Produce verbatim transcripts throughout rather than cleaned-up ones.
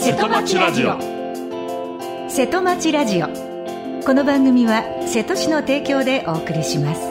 瀬戸町ラジオ。 瀬戸町ラジオ。この番組は瀬戸市の提供でお送りします。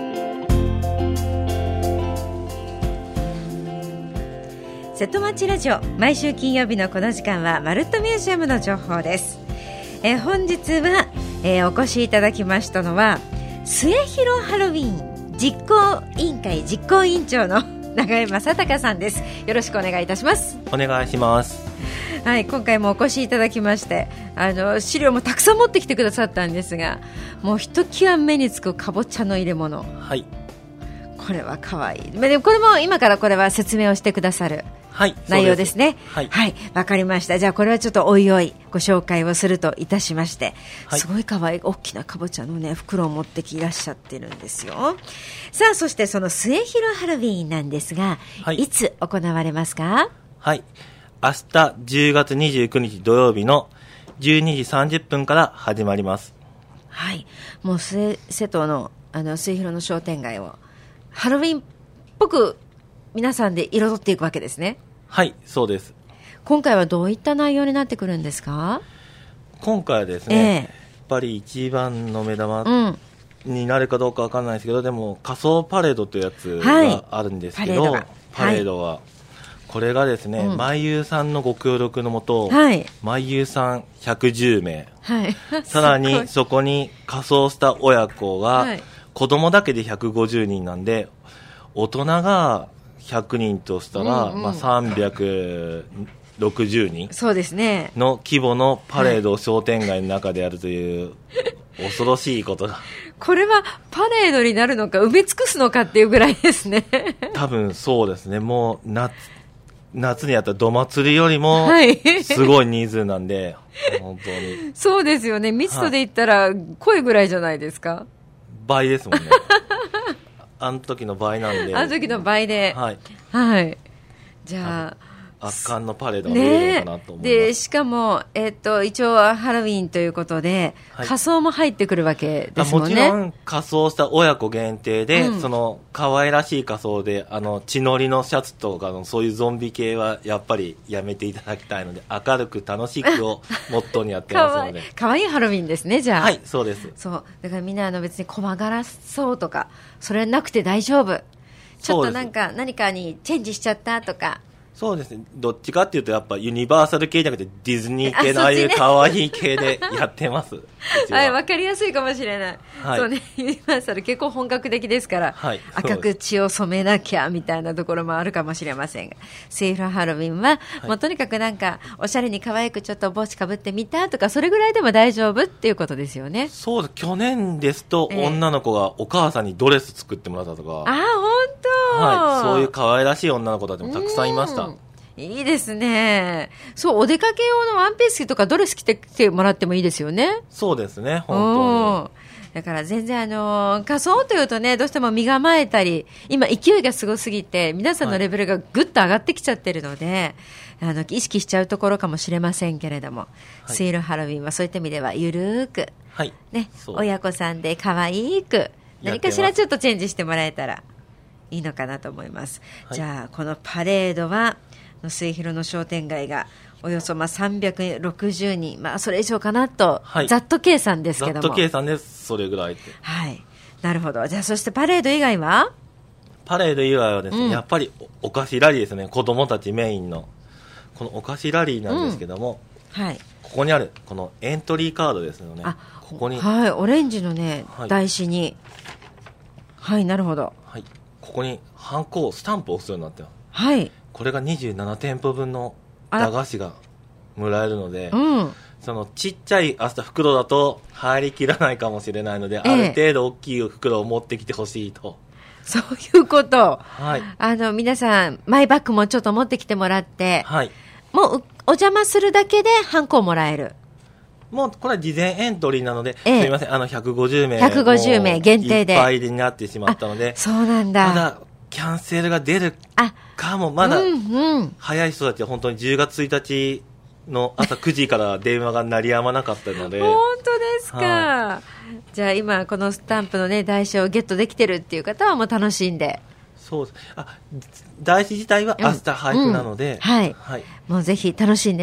瀬戸町ラジオ、毎週金曜日のこの時間はまるっとミュージアムの情報です。えー、本日は、えー、お越しいただきましたのは末広ハロウィン実行委員会実行委員長の永井正隆さんです。よろしくお願いいたします。 お願いします。 はい、今回もお越しいただきまして、あの資料もたくさん持ってきてくださったんですが、もうひときわ目につくかぼちゃの入れ物、 はい、 これはかわいい。でもこれも今からこれは説明をしてくださる内容ですね。はい、はい、わかりました。じゃあこれはちょっとおいおいご紹介をするといたしまして、はい、すごいかわいい大きなかぼちゃのね袋を持ってきいらっしゃってるんですよ。さあ、そしてその末広ハロウィーンなんですが、はい、いつ行われますか？ はい、明日じゅうがつにじゅうくにち土曜日のじゅうにじさんじゅっぷんから始まります。 はい、もう末瀬戸のあの末広の商店街をハロウィンっぽく皆さんで彩っていくわけですね。 はい、そうです。 今回はどういった内容になってくるんですか？ 今回はですね、えー、やっぱり一番の目玉になるかどうかわかんないですけど、うん、でも仮装パレードというやつがあるんですけど、はい、パレードは、はい、これがですね、うん、まゆうさんのご協力のもと、はい、まゆうさんひゃくじゅうめい、はい、さらにそこに仮装した親子が、はい、子供だけでひゃくごじゅうにんなんで、大人がひゃくにんとしたら、うんうん、まあ、さんびゃくろくじゅうにんそうですねの規模のパレードを商店街の中でやるという恐ろしいことがこれはパレードになるのか埋め尽くすのかっていうぐらいですね。 多分そうですね。もう 夏, 夏にやったど祭りよりもすごい人数なんで、はい、本当にそうですよね。密度で言ったら濃いぐらいじゃないですか。 倍ですもんね。あの時の倍なんで。 あの時の倍で。 はい。 はい。じゃあ。 圧巻のパレードが見れるのかなと思います。 ね、で、しかも、えっと、一応ハロウィンということで、はい、仮装も入ってくるわけですもんね。 もちろん仮装した親子限定で、うん、その可愛らしい仮装で、あの血のりのシャツとかのそういうゾンビ系はやっぱりやめていただきたいので、明るく楽しくをモットーにやってますので。 可愛いハロウィンですね。じゃあ。 はい、そうです。 そう、だからみんなあの別に怖がらそうとか、それなくて大丈夫。ちょっとなんか何かにチェンジしちゃったとか。そうですね。どっちかっていうとやっぱユニバーサル系じゃなくてディズニー系のああいう可愛い系でやってます。 はい、わかりやすいかもしれない。はい、そうね、ユニバーサル結構本格的ですから、はい、赤く血を染めなきゃみたいなところもあるかもしれませんが、末広ハロウィンは、はい、もうとにかくなんかおしゃれに可愛くちょっと帽子かぶってみたとか、それぐらいでも大丈夫っていうことですよね。 そうです。去年ですと、えー、女の子がお母さんにドレス作ってもらったとか。 あ、本当。 はい、そういう可愛らしい女の子たちもたくさんいました。 いいですね。そう、お出かけ用のワンピースとかドレス着てきてもらってもいいですよね。 そうですね、本当に。 だから全然あの仮装というとね、どうしても身構えたり、今勢いがすごすぎて皆さんのレベルがぐっと上がってきちゃってるので、はい、あの意識しちゃうところかもしれませんけれども、はい、末広ハロウィンはそういった意味ではゆるーく、はい、ね、親子さんで可愛く何かしらちょっとチェンジしてもらえたらいいのかなと思います。はい、じゃあこのパレードは末広の商店街がおよそまあさんびゃくろくじゅうにん、まあ、それ以上かなと、はい、ざっと計算ですけども、 ざっと計算です。それぐらいって。 はい、なるほど。じゃあそしてパレード以外はパレード以外はですね、うん、やっぱりお菓子ラリーですね。子供たちメインのこのお菓子ラリーなんですけども、うん、はい、ここにあるこのエントリーカードですよね。あ、ここに、 はい、オレンジのね、はい、台紙に、はい、なるほど、 はい、ここにハンコスタンプを押すようになってます。 はい、 これがにじゅうななてんぽぶんの駄菓子がもらえるので、うん、そのちっちゃい明日袋だと入りきらないかもしれないので、ええ、ある程度大きい袋を持ってきてほしいと。 そういうこと、はい、あの皆さんマイバッグもちょっと持ってきてもらって、はい、もうお邪魔するだけでハンコをもらえる。 もうこれは事前エントリーなので、ええ、すみません、あのひゃくごじゅうめいひゃくごじゅうめい限定でいっぱいになってしまったので、 そうなんだ。 まだキャンセルが出るかも。まだ早い人たちは本当にじゅうがつついたちの朝くじから電話が鳴りやまなかったので本当ですか、はい、じゃあ今このスタンプのね台紙をゲットできてるっていう方はもう楽しんで。 そうです。あ、台紙自体は明日配布なので、 うんうん、はい、はい、もうぜひ楽しんでね、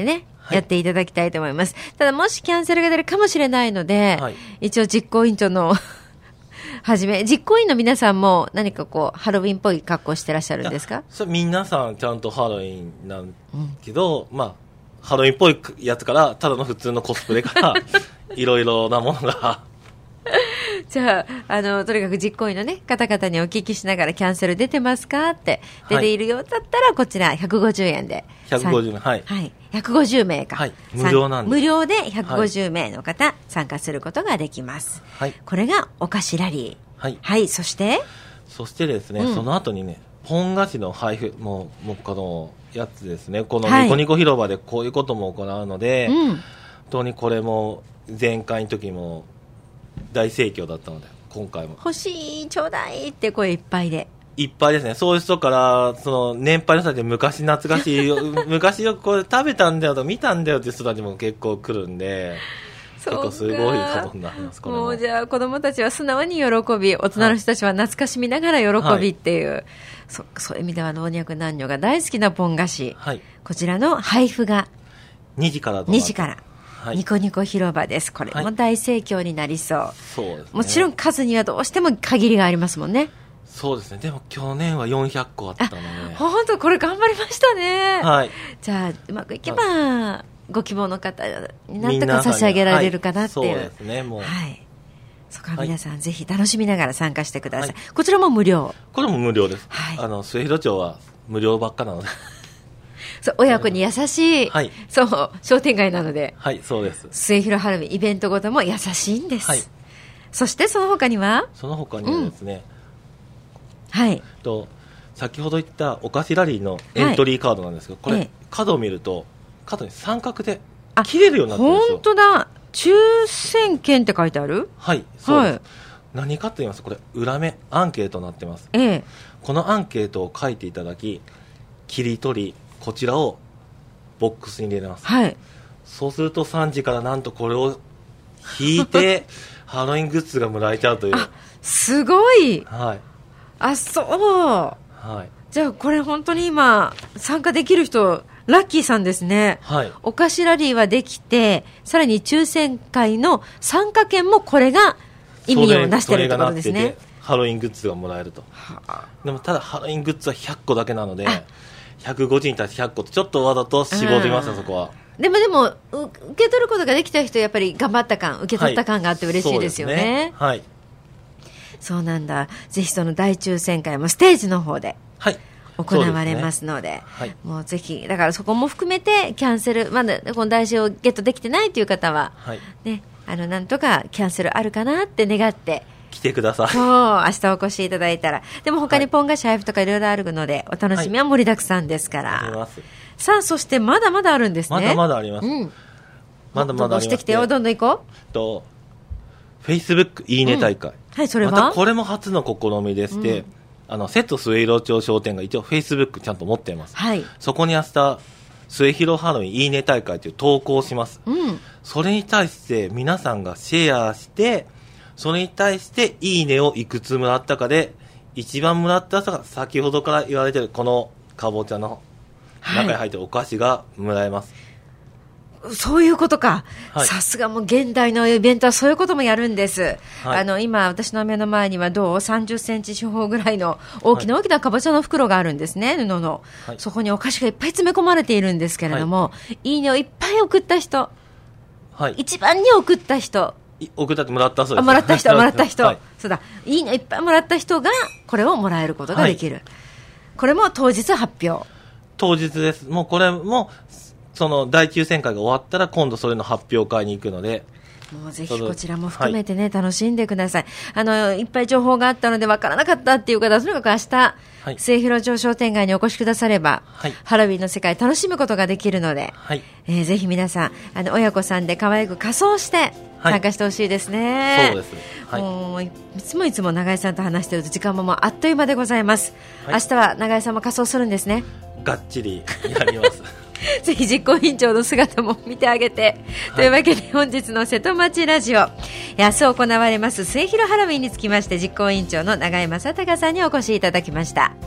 やっていただきたいと思います。はい、ただもしキャンセルが出るかもしれないので、はい、一応実行委員長のはじめ、実行委員の皆さんも何かこうハロウィンっぽい格好してらっしゃるんですか？ それ皆さんちゃんとハロウィンなんけど、うん、まあハロウィンっぽいやつからただの普通のコスプレからいろいろなものがじゃあ、あのとにかく実行委員の、ね、方々にお聞きしながらキャンセル出てますかって出ているようだったら、はい、こちらひゃくごじゅうえんでひゃくごじゅうえん、はい、 はい、ひゃくごじゅうめいか、 はい、無料なんです。 無料でひゃくごじゅうめいの方、はい、参加することができます、はい、これがお菓子ラリー、はいはい、そしてそしてですね、うん、その後にねポン菓子の配布もうもうこのやつですね、このニコニコ広場でこういうことも行うので、はい、本当にこれも前回の時も大盛況だったので今回も欲しいちょうだいって声いっぱいでいっぱいですね。そういう人からその年配の人たちで昔懐かしい昔よくこれ食べたんだよと見たんだよって人たちも結構来るんで結構すごいことになります。これももうじゃあ子供たちは素直に喜び、大人の人たちは懐かしみながら喜びっていう、はい、そ, そういう意味では老若男女が大好きなポン菓子、はい、こちらの配布がにじからにじから、はい、ニコニコ広場です。これも大盛況になりそう、はい、 そうですね、 もちろん数にはどうしても限りがありますもんね。 そうですね。でも去年はよんひゃっこあったので本当これ頑張りましたね、 はい、 じゃあうまくいけば、はい、ご希望の方になんとか差し上げられるかなっていう、はい、そうですね、もう、はい、そこは皆さん、はい、ぜひ楽しみながら参加してください、はい、こちらも無料。 これも無料です、はい、あの末広町は無料ばっかなのでそう親子に優しい、はい、そう商店街なので、 はい、そうです。 末広ハロウィンイベントごとも優しいんです、はい、そしてその他にはその他にはですね、 うん、はい、 と先ほど言ったお菓子ラリーのエントリーカードなんですけど、はい、これ、ええ、角を見ると角に三角で切れるようになってるんですよ。 本当だ、抽選券って書いてある。 はい、そうです、はい、何かと言いますとこれ裏目アンケートになってます、ええ、このアンケートを書いていただき切り取りこちらをボックスに入れます、はい、そうするとさんじからなんとこれを引いてハロウィングッズがもらえちゃうという。 あ、すごい、 はい、 あ、そう、 はい、 じゃあこれ本当に今参加できる人ラッキーさんですね、はい、お菓子ラリーはできてさらに抽選会の参加券もこれが意味をなしているということですね。 ハロウィングッズがもらえると。はあ、でもただハロウィングッズはひゃっこだけなのでひゃくごじゅうに対してひゃっことちょっとわざと絞りますよ、そこは。 でもでも受け取ることができた人やっぱり頑張った感受け取った感があって嬉しいですよね、はい、そうですね、はい、そうなんだ。ぜひその大抽選会もステージの方で、はい、行われますの で, で、ね、はい、もうぜひだからそこも含めてキャンセルまだこの台紙をゲットできてないという方は、はい、ね、あのなんとかキャンセルあるかなって願って来てください。 そう明日お越しいただいたら。でも他にポン菓子配布とかいろいろあるので、はい、お楽しみは盛りだくさんですから、はい、さあそしてまだまだあるんですね。 まだまだあります、うん、まだまだあります。 してきてよ、どんどん行こうと。フェイスブックいいね大会、うん、 はい、それはまたこれも初の試みでして、うん、あの瀬戸末広町商店が一応フェイスブックちゃんと持っています、はい、そこに明日末広ハロウィンいいね大会という投稿します、うん、それに対して皆さんがシェアしてそれに対していいねをいくつもらったかで一番もらった人が先ほどから言われているこのかぼちゃの中に入っているお菓子がもらえます、 はい、そういうことか、はい、さすがもう現代のイベントはそういうこともやるんです、はい、あの今私の目の前にはどうさんじゅっセンチ四方ぐらいの大きな大きなかぼちゃの袋があるんですね、布の、はい、そこにお菓子がいっぱい詰め込まれているんですけれども、はい、いいねをいっぱい送った人、はい、一番に送った人送ったってもらったそうです。 もらった人もらった人、はい、そうだ、いいねいっぱいもらった人がこれをもらえることができる、はい、これも当日発表。 当日です。もうこれもその大抽選会が終わったら今度それの発表会に行くので、 もうぜひこちらも含めてね、はい、楽しんでください。あのいっぱい情報があったので分からなかったっていう方はとにかく明日、はい、末広町商店街にお越しくだされば、はい、ハロウィンの世界楽しむことができるので、はい、えー、ぜひ皆さんあの親子さんで可愛く仮装して参加してほしいですね、はい、そうです、はい、もういつもいつも永井さんと話していると時間ももうあっという間でございます、はい、明日は永井さんも仮装するんですね。 がっちりやりますぜひ実行委員長の姿も見てあげて、はい、というわけで本日の瀬戸町ラジオ、明日行われます末広ハロウィンにつきまして実行委員長の永井正隆さんにお越しいただきました。